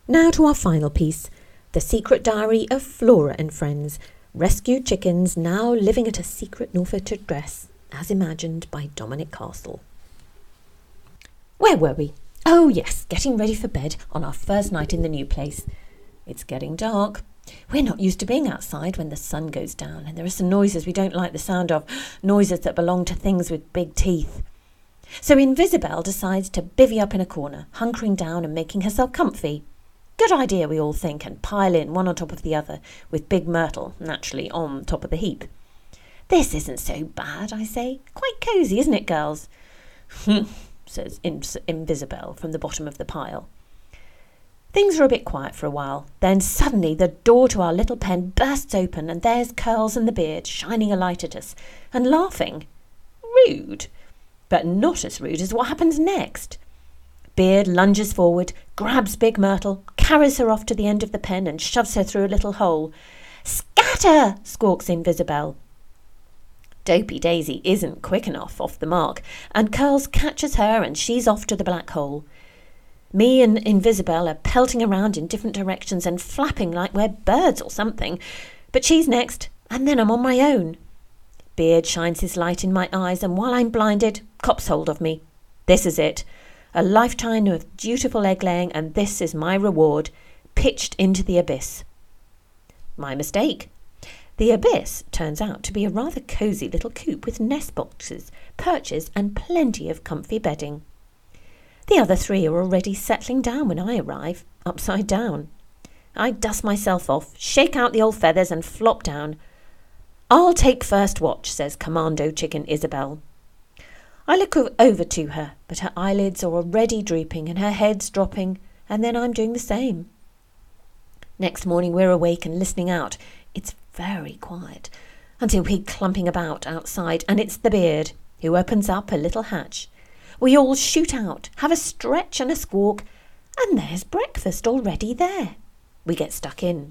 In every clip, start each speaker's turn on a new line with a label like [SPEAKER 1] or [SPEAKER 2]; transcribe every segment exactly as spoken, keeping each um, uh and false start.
[SPEAKER 1] Now to our final piece, The Secret Diary of Flora and Friends, rescued chickens now living at a secret Norfolk address, as imagined by Dominic Castle. Where were we? Oh yes, getting ready for bed on our first night in the new place. It's getting dark. We're not used to being outside when the sun goes down, and there are some noises we don't like the sound of, noises that belong to things with big teeth. So Invisibel decides to bivvy up in a corner, hunkering down and making herself comfy. Good idea, we all think, and pile in one on top of the other, with Big Myrtle naturally on top of the heap. This isn't so bad, I say. Quite cosy, isn't it, girls? Says In- Invisibel from the bottom of the pile. Things are a bit quiet for a while. Then suddenly the door to our little pen bursts open, and there's Curls and the Beard shining a light at us and laughing. Rude, but not as rude as what happens next. Beard lunges forward, grabs Big Myrtle, carries her off to the end of the pen and shoves her through a little hole. Scatter! Squawks Invisibel. Dopey Daisy isn't quick enough off the mark, and Curls catches her and she's off to the black hole. Me and Invisibel are pelting around in different directions and flapping like we're birds or something, but she's next, and then I'm on my own. Beard shines his light in my eyes, and while I'm blinded, cops hold of me. This is it. A lifetime of dutiful egg-laying, and this is my reward, pitched into the abyss. My mistake. The abyss turns out to be a rather cosy little coop with nest boxes, perches, and plenty of comfy bedding. The other three are already settling down when I arrive, upside down. I dust myself off, shake out the old feathers, and flop down. I'll take first watch, says Commando Chicken Isabel. I look over to her, but her eyelids are already drooping and her head's dropping, and then I'm doing the same. Next morning we're awake and listening out. It's very quiet, until we clumping about outside, and it's the Beard, who opens up a little hatch. We all shoot out, have a stretch and a squawk, and there's breakfast already there. We get stuck in.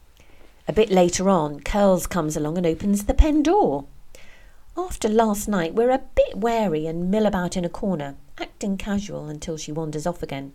[SPEAKER 1] A bit later on, Curls comes along and opens the pen door. After last night, we're a bit wary and mill about in a corner, acting casual until she wanders off again.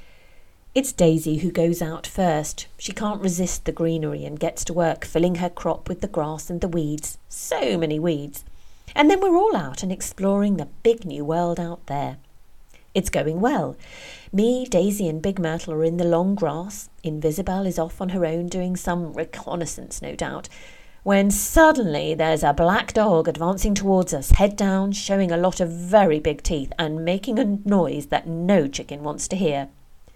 [SPEAKER 1] It's Daisy who goes out first. She can't resist the greenery and gets to work filling her crop with the grass and the weeds. So many weeds. And then we're all out and exploring the big new world out there. It's going well. Me, Daisy and Big Myrtle are in the long grass. Invisibel is off on her own doing some reconnaissance, no doubt, when suddenly there's a black dog advancing towards us, head down, showing a lot of very big teeth and making a noise that no chicken wants to hear.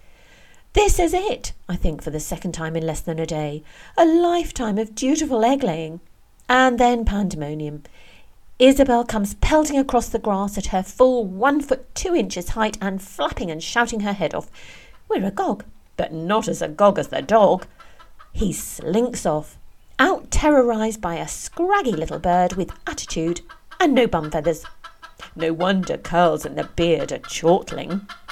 [SPEAKER 1] This is it, I think, for the second time in less than a day. A lifetime of dutiful egg-laying. And then pandemonium. Isabel comes pelting across the grass at her full one foot two inches height and flapping and shouting her head off. We're agog, but not as agog as the dog. He slinks off, out-terrorised by a scraggy little bird with attitude and no bum feathers. No wonder Curls and the Beard are chortling.